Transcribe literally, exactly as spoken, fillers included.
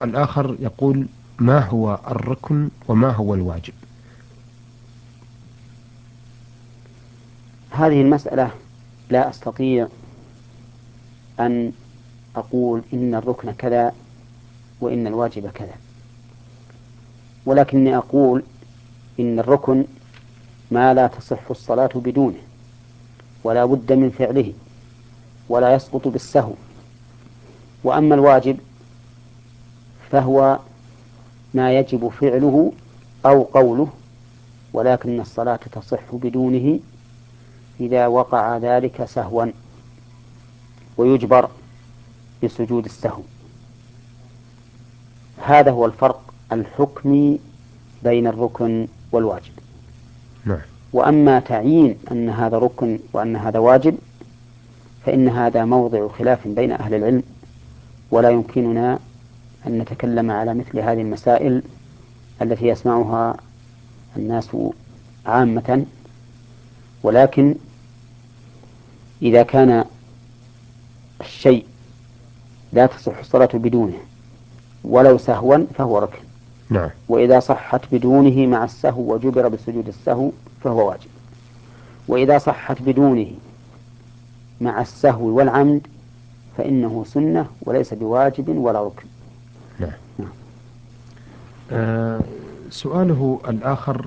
الآخر يقول: ما هو الركن وما هو الواجب؟ هذه المسألة لا أستطيع أن أقول إن الركن كذا وإن الواجب كذا، ولكني أقول إن الركن ما لا تصح الصلاة بدونه، ولا بد من فعله، ولا يسقط بالسهو. وأما الواجب فهو ما يجب فعله أو قوله، ولكن الصلاة تصح بدونه إذا وقع ذلك سهوا، ويجبر بسجود السهو. هذا هو الفرق الحكمي بين الركن والواجب. نعم. وأما تعيين أن هذا ركن وأن هذا واجب فإن هذا موضع خلاف بين أهل العلم، ولا يمكننا أن نتكلم على مثل هذه المسائل التي يسمعها الناس عامة. ولكن إذا كان الشيء لا تصح الصلاة بدونه ولو سهوا فهو ركن، نعم. وإذا صحت بدونه مع السهو وجبر بسجود السهو فهو واجب، وإذا صحت بدونه مع السهو والعمد فإنه سنة وليس بواجب ولا ركن. نعم. نعم. آه سؤاله الآخر